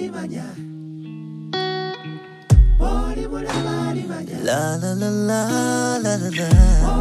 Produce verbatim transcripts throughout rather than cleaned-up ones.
La la la la la la la.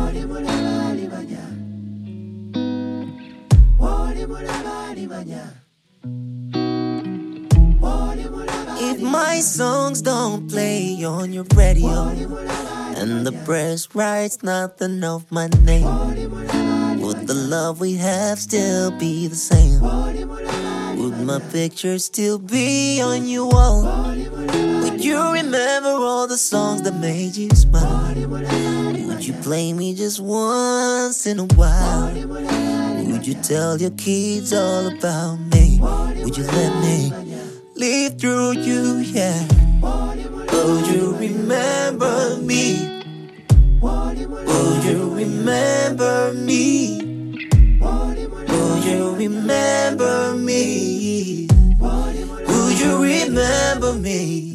If my songs don't play on your radio and the press writes nothing of my name, would the love we have still be the same? Would my picture still be on your wall? Would you remember all the songs that made you smile? Would you play me just once in a while? Would you tell your kids all about me? Would you let me live through you, yeah? Would you remember me? Would you remember me? Would you remember me? Would you remember me?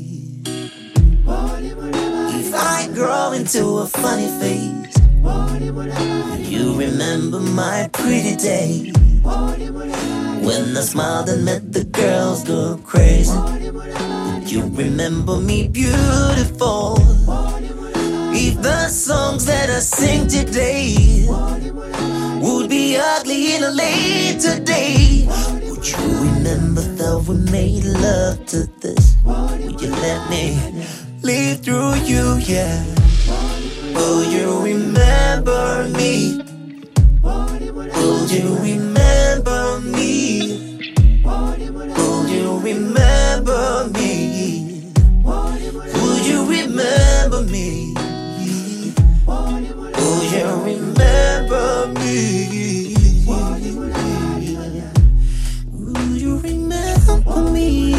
If I grow into a funny face, would you remember my pretty day? When I smiled and met the girls go crazy, would you remember me beautiful? If the songs that I sing today would be ugly in a later day, would you remember that we made love to this? Would you let me live through you, yeah? Would you remember me? Would you remember me? Would you remember me? Would you remember me? Would you remember me? Would you remember me?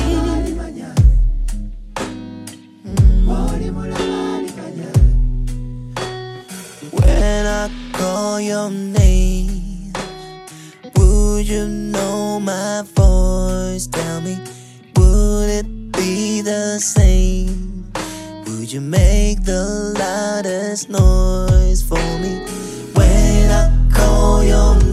When I call your name, would you know my voice? Tell me, would it be the same? Would you make the loudest noise for me? When I call your